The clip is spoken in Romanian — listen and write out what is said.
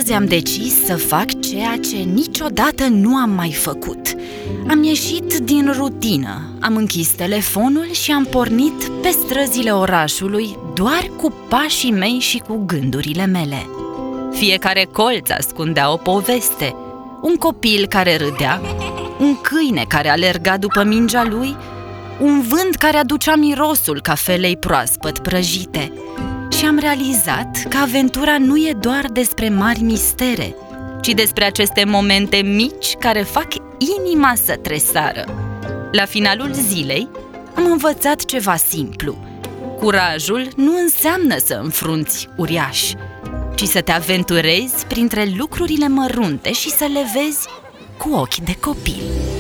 Astăzi am decis să fac ceea ce niciodată nu am mai făcut. Am ieșit din rutină, am închis telefonul și am pornit pe străzile orașului doar cu pașii mei și cu gândurile mele. Fiecare colț ascundea o poveste. Un copil care râdea, un câine care alerga după mingea lui, un vânt care aducea mirosul cafelei proaspăt prăjite. Și am realizat că aventura nu e doar despre mari mistere, ci despre aceste momente mici care fac inima să tresară. La finalul zilei am învățat ceva simplu. Curajul nu înseamnă să înfrunți uriași, ci să te aventurezi printre lucrurile mărunte și să le vezi cu ochi de copil.